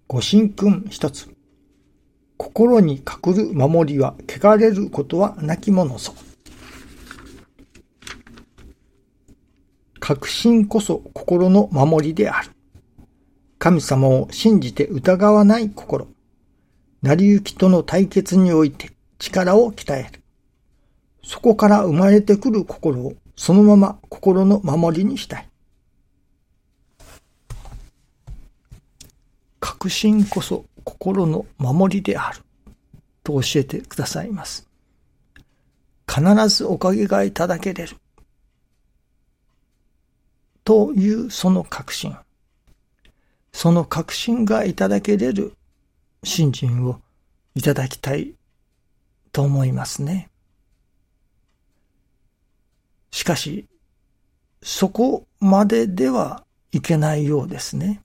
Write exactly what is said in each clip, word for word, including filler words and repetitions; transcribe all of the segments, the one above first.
ご神君一つ。心に隠る守りは汚れることはなきものぞ。確信こそ心の守りである。神様を信じて疑わない心。成り行きとの対決において力を鍛える。そこから生まれてくる心をそのまま心の守りにしたい。確信こそ心の守りであると教えてくださいます。必ずおかげがいただけれるというその確信、その確信がいただけれる信心をいただきたいと思いますね。しかしそこまでではいけないようですね。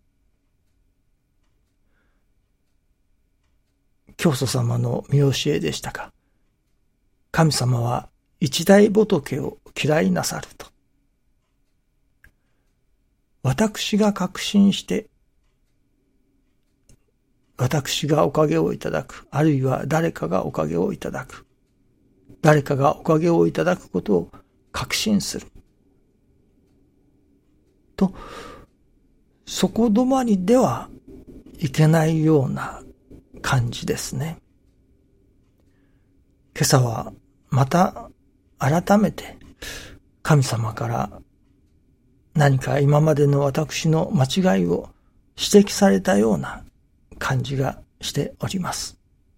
教祖様の見教えでしたか。神様は一大仏を嫌いなさると。私が確信して私がおかげをいただく、あるいは誰かがおかげをいただく、誰かがおかげをいただくことを確信すると、そこ止まりではいけないような感じですね。今朝はまた改めて神様から何か今までの私の間違いを指摘されたような感じがしております。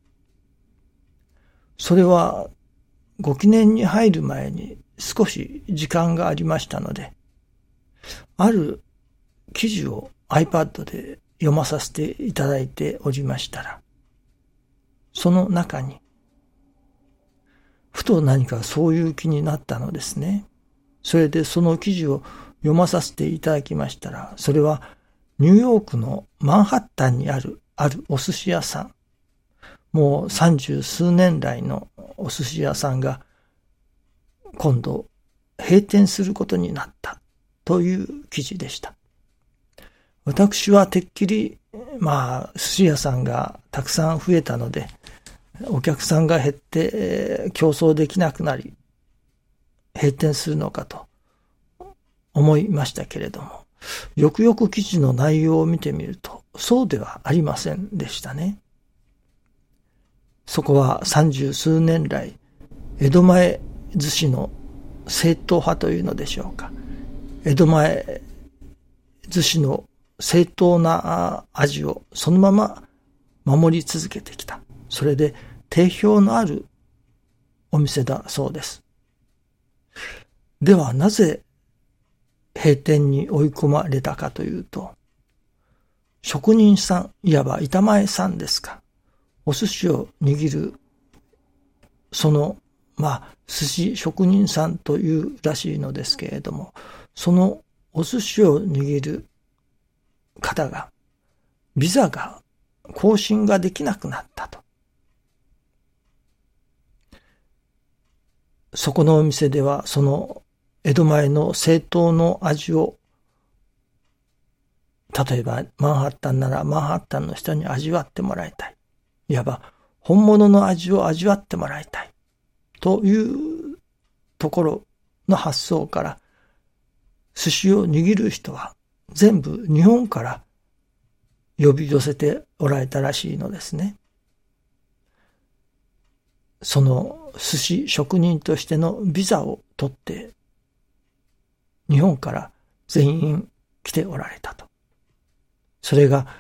それはご記念に入る前に少し時間がありましたので、ある記事を iPad で読まさせていただいておりましたら、その中にふと何かそういう気になったのですね。それでその記事を読まさせていただきましたら、それはニューヨークのマンハッタンにあるあるお寿司屋さん、もう三十数年来のお寿司屋さんが今度閉店することになったという記事でした。私はてっきりまあ寿司屋さんがたくさん増えたので、お客さんが減って、えー、競争できなくなり閉店するのかと思いましたけれども、よくよく記事の内容を見てみるとそうではありませんでしたね。そこは三十数年来江戸前寿司の正統派というのでしょうか、江戸前寿司の正統な味をそのまま守り続けてきた。それで定評のあるお店だそうです。ではなぜ閉店に追い込まれたかというと、職人さん、いわば板前さんですか、お寿司を握るそのまあ寿司職人さんというらしいのですけれども、そのお寿司を握る方がビザが更新ができなくなったと。そこのお店ではその江戸前の正統の味を、例えばマンハッタンならマンハッタンの人に味わってもらいたい、いわば本物の味を味わってもらいたいというところの発想から、寿司を握る人は全部日本から呼び寄せておられたらしいのですね。その寿司職人としてのビザを取って日本から全員来ておられたと。それが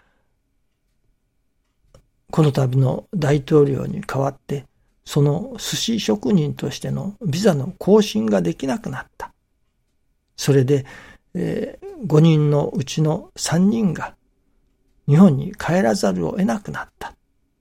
この度の大統領に代わってその寿司職人としてのビザの更新ができなくなった。それで、えー、ごにんのうちのさんにんが日本に帰らざるを得なくなった。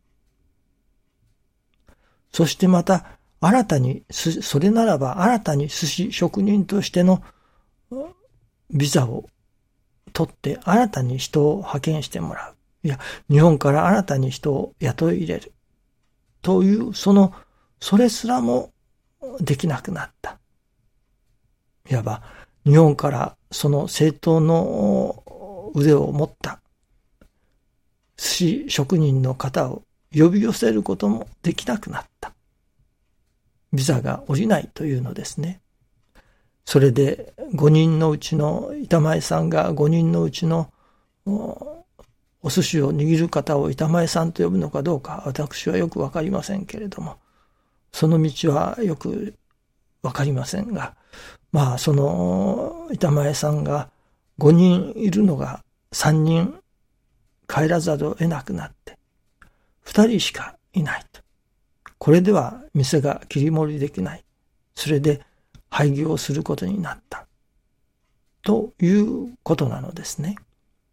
そしてまた新たに、それならば新たに寿司職人としてのビザを取って新たに人を派遣してもらう。いや、日本から新たに人を雇い入れる。という、その、それすらもできなくなった。いわば、日本からその正統の腕を持った寿司職人の方を呼び寄せることもできなくなった。ビザが下りないというのですね。それでごにんのうちの板前さんがごにんのうちのお寿司を握る方を板前さんと呼ぶのかどうか私はよくわかりませんけれども、その道はよくわかりませんが、まあその板前さんがごにんいるのがさんにん帰らざるを得なくなってふたりしかいないと。これでは店が切り盛りできない。それで廃業することになったということなのですね。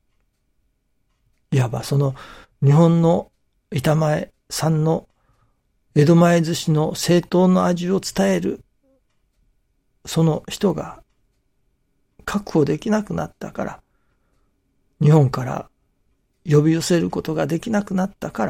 いわばその日本の板前さんの江戸前寿司の正統の味を伝えるその人が確保できなくなったから、日本から呼び寄せることができなくなったから、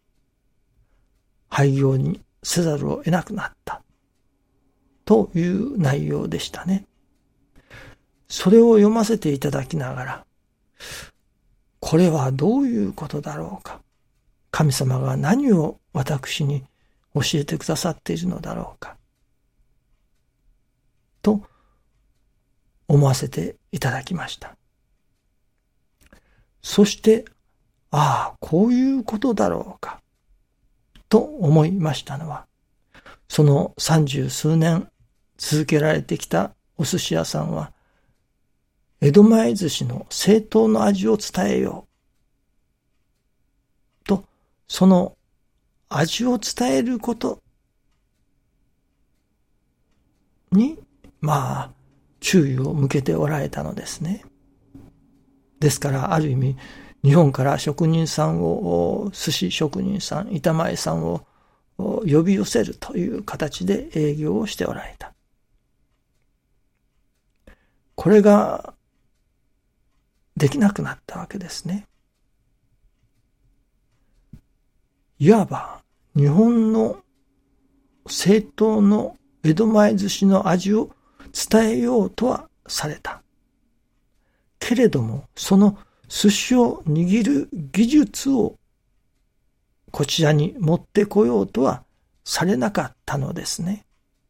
廃業にせざるを得なくなったという内容でしたね。それを読ませていただきながら、これはどういうことだろうか。神様が何を私に教えてくださっているのだろうか。と思わせていただきました。そして、ああ、こういうことだろうか。と思いましたのは、その三十数年続けられてきたお寿司屋さんは、江戸前寿司の正統の味を伝えよう。と、その味を伝えることに、まあ、注意を向けておられたのですね。ですから、ある意味、日本から職人さんを、寿司職人さん、板前さんを呼び寄せるという形で営業をしておられた。これができなくなったわけですね。いわば日本の正統の江戸前寿司の味を伝えようとはされた。けれども、その寿司を握る技術をこちらに持ってこようとはされなかったのですね。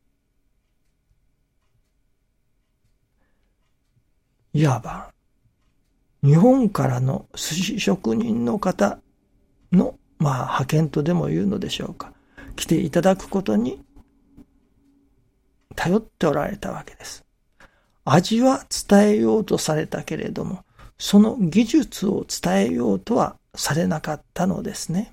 いわば、日本からの寿司職人の方の、まあ、派遣とでも言うのでしょうか。来ていただくことに頼っておられたわけです。味は伝えようとされたけれども、その技術を伝えようとはされなかったのですね。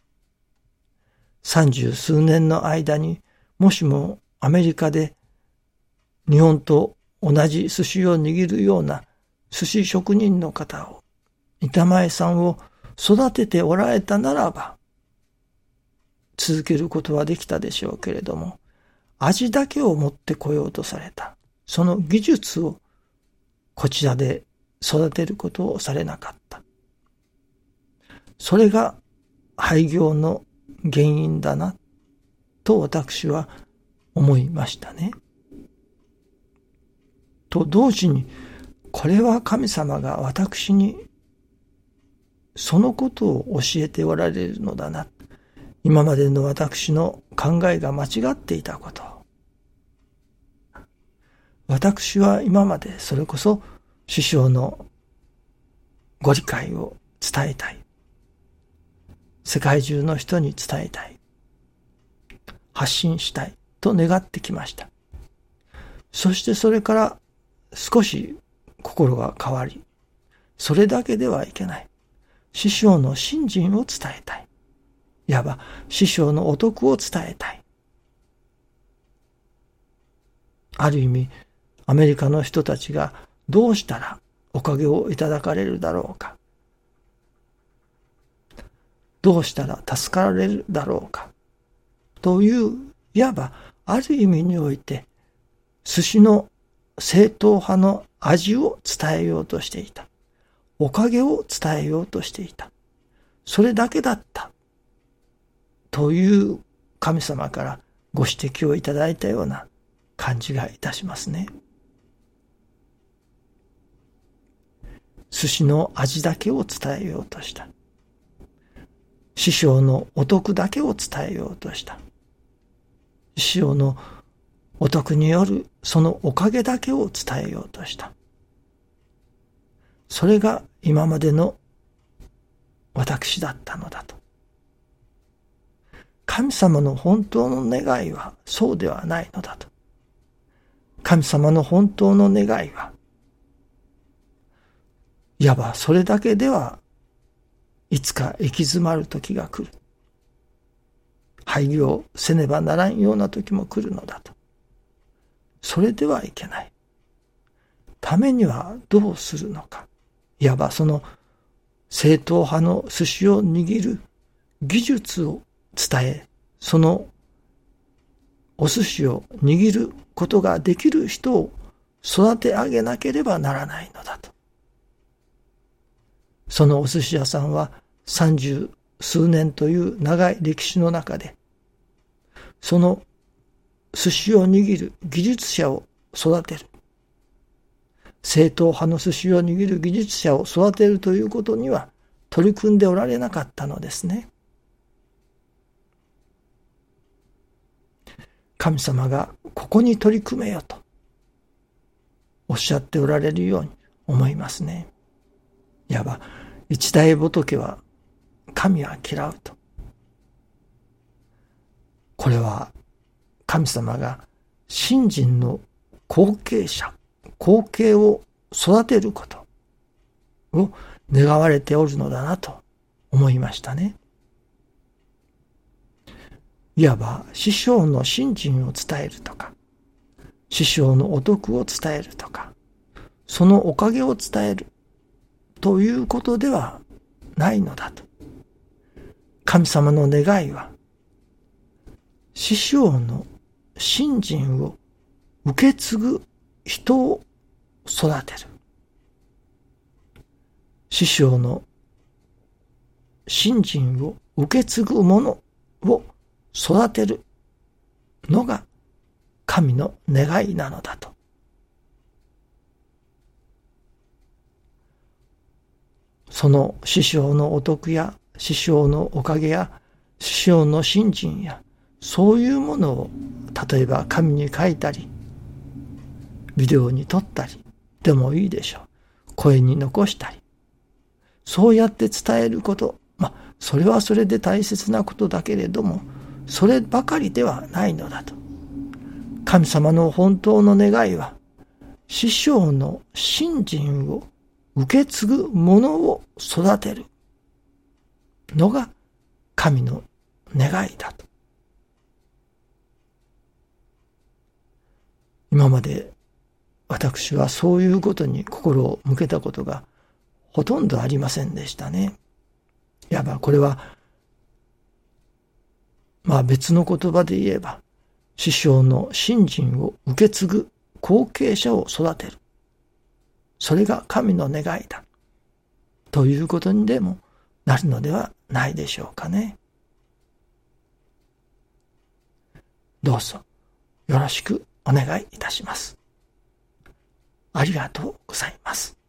三十数年の間に、もしもアメリカで日本と同じ寿司を握るような寿司職人の方を、板前さんを育てておられたならば、続けることはできたでしょうけれども、味だけを持ってこようとされた。その技術をこちらで育てることをされなかった。それが廃業の原因だな、と私は思いましたね。と同時に、これは神様が私にそのことを教えておられるのだな。今までの私の考えが間違っていたこと。私は今までそれこそ師匠のご理解を伝えたい。世界中の人に伝えたい。発信したいと願ってきました。そしてそれから少し心が変わり、それだけではいけない。師匠の信心を伝えたい。いわば師匠のお徳を伝えたい。ある意味、アメリカの人たちがどうしたらおかげをいただかれるだろうか。どうしたら助かられるだろうか。という、いわばある意味において、寿司の正統派の味を伝えようとしていた。おかげを伝えようとしていた。それだけだった。という神様からご指摘をいただいたような感じがいたしますね。寿司の味だけを伝えようとした。 師匠のお徳だけを伝えようとした。師匠のお徳によるそのおかげだけを伝えようとした。それが今までの私だったのだと。神様の本当の願いはそうではないのだと。神様の本当の願いは、いわばそれだけではいつか行き詰まる時が来る。廃業せねばならんような時も来るのだと。それではいけない。ためにはどうするのか。いわばその正統派の寿司を握る技術を伝え、そのお寿司を握ることができる人を育て上げなければならないのだと。そのお寿司屋さんは三十数年という長い歴史の中で、その寿司を握る技術者を育てる。正統派の寿司を握る技術者を育てるということには取り組んでおられなかったのですね。神様がここに取り組めよとおっしゃっておられるように思いますね。いわば一大仏は神は嫌うと。これは神様が信心の後継者、後継を育てることを願われておるのだなと思いましたね。いわば師匠の信心を伝えるとか、師匠のお徳を伝えるとか、そのおかげを伝えるということではないのだと。神様の願いは、師匠の信心を受け継ぐ人を育てる。師匠の信心を受け継ぐ者を育てるのが神の願いなのだと。その師匠のお徳や師匠のおかげや師匠の信心やそういうものを例えば紙に書いたりビデオに撮ったりでもいいでしょう。声に残したりそうやって伝えること、まあそれはそれで大切なことだけれどもそればかりではないのだと。神様の本当の願いは師匠の信心を受け継ぐ者を育てるのが神の願いだと。今まで私はそういうことに心を向けたことがほとんどありませんでしたね。いわばこれはまあ別の言葉で言えば師匠の信心を受け継ぐ後継者を育てる。それが神の願いだ。ということにでもなるのではないでしょうかね。どうぞよろしくお願いいたします。ありがとうございます。